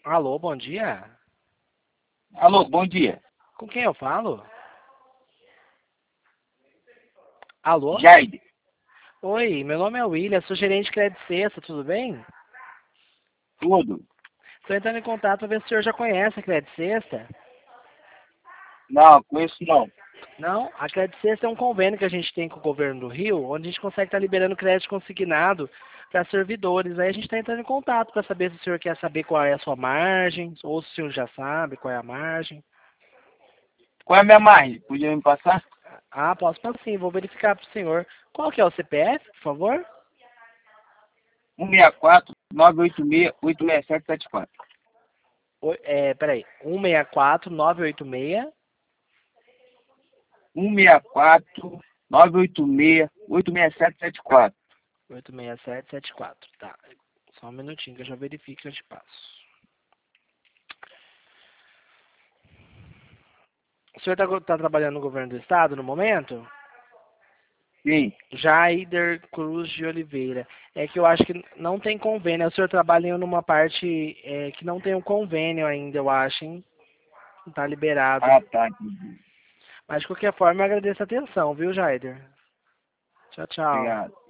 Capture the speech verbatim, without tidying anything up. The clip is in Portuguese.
Alô, bom dia. Alô, bom dia. Com quem eu falo? Alô? Jaide, Oi, meu nome é William, sou gerente de crédito sexta, tudo bem? tudo? Estou entrando em contato para ver se o senhor já conhece a crédito sexta. Não, conheço não. Não? A crédito sexta é um convênio que a gente tem com o governo do Rio, onde a gente consegue estar liberando crédito consignado para servidores. Aí a gente está entrando em contato para saber se o senhor quer saber qual é a sua margem, ou se o senhor já sabe qual é a margem. Qual é a minha margem? Podia me passar? Ah, posso passar sim, vou verificar para o senhor. Qual que é o C P F, por favor? um seis quatro, nove oito seis, oito seis sete sete quatro. Oi, é, peraí, um seis quatro nove oito seis. um seis quatro, nove oito seis, oito seis sete sete quatro. oito seis sete sete quatro. Tá. Só um minutinho que eu já verifico e eu te passo. O senhor está tá trabalhando no governo do estado no momento? Sim. Jaider Cruz de Oliveira. É que eu acho que não tem convênio. O senhor trabalha em uma parte é, que não tem um convênio ainda, eu acho, hein? Não tá liberado. Ah, tá. Entendi. Mas de qualquer forma, eu agradeço a atenção, viu, Jaider? Tchau, tchau. Obrigado.